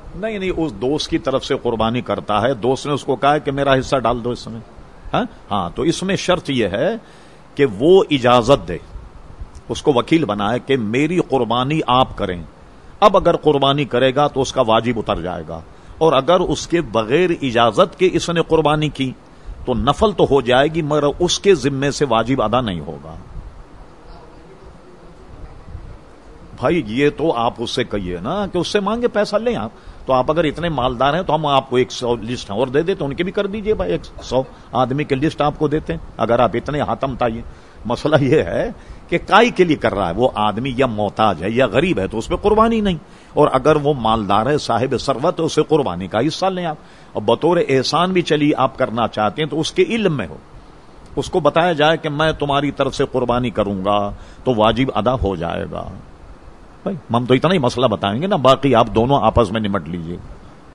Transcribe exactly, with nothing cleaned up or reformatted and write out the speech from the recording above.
نہیں نہیں، اس دوست کی طرف سے قربانی کرتا ہے، دوست نے اس کو کہا ہے کہ میرا حصہ ڈال دو اس میں، ہاں ہاں تو اس میں شرط یہ ہے کہ وہ اجازت دے، اس کو وکیل بنائے کہ میری قربانی آپ کریں. اب اگر قربانی کرے گا تو اس کا واجب اتر جائے گا، اور اگر اس کے بغیر اجازت کے اس نے قربانی کی تو نفل تو ہو جائے گی مگر اس کے ذمے سے واجب ادا نہیں ہوگا. بھائی یہ تو آپ اس سے کہیے نا کہ اس سے مانگے پیسہ لیں آپ، تو آپ اگر اتنے مالدار ہیں تو ہم آپ کو ایک سو لسٹ اور دے دیتے، ان کی بھی کر دیجئے بھائی، ایک سو آدمی کی لسٹ آپ کو دیتے ہیں اگر آپ اتنے ہاتم تائیے. مسئلہ یہ ہے کہ کائی کے لیے کر رہا ہے، وہ آدمی یا محتاج ہے یا غریب ہے تو اس پہ قربانی نہیں، اور اگر وہ مالدار ہے صاحب ثروت ہے اسے قربانی کا حصہ لیں آپ. اور بطور احسان بھی چلیے آپ کرنا چاہتے ہیں تو اس کے علم میں ہو، اس کو بتایا جائے کہ میں تمہاری طرف سے قربانی کروں گا تو واجب ادا ہو جائے گا. بھائی ہم تو اتنا ہی مسئلہ بتائیں گے نا، باقی آپ دونوں آپس میں نمٹ لیجئے.